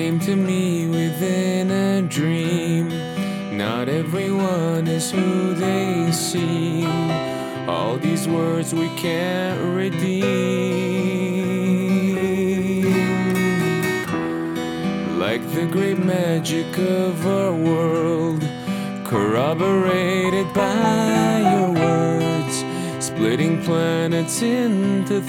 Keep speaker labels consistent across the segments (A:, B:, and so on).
A: came to me within a dream. Not everyone is who they seem. All these words we can't redeem. Like the great magic of our world, corroborated by your words, splitting planets into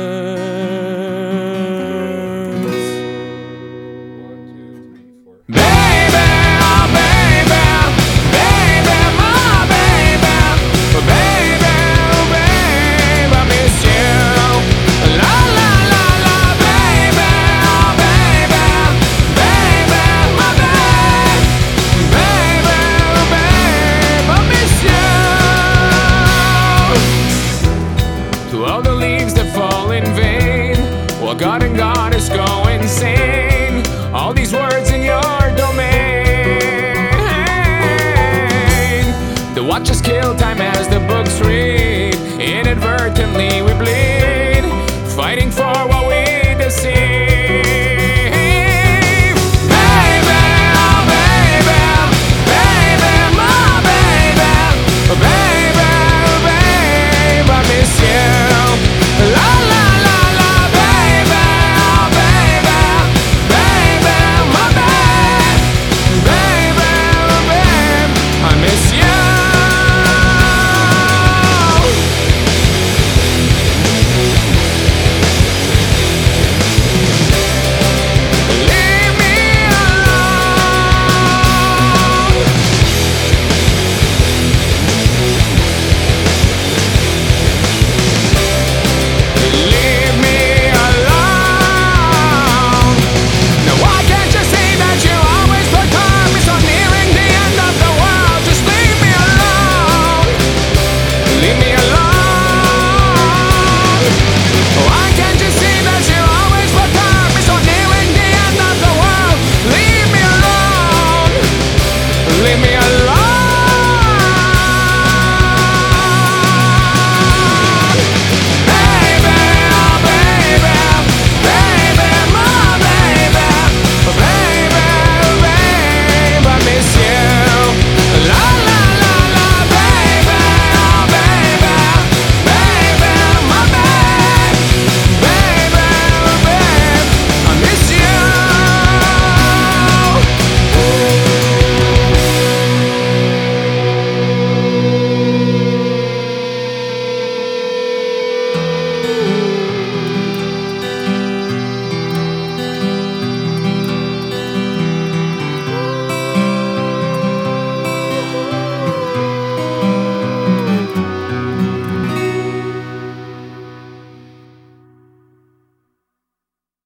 A: thirds.
B: 1, 2, 3, 4.
A: Baby, oh baby, baby, my baby, oh baby, oh baby, I miss you. La la la la, baby, oh baby, baby, my baby, baby, oh baby, I miss you. To all the leaves that fall in vain, while God and God is going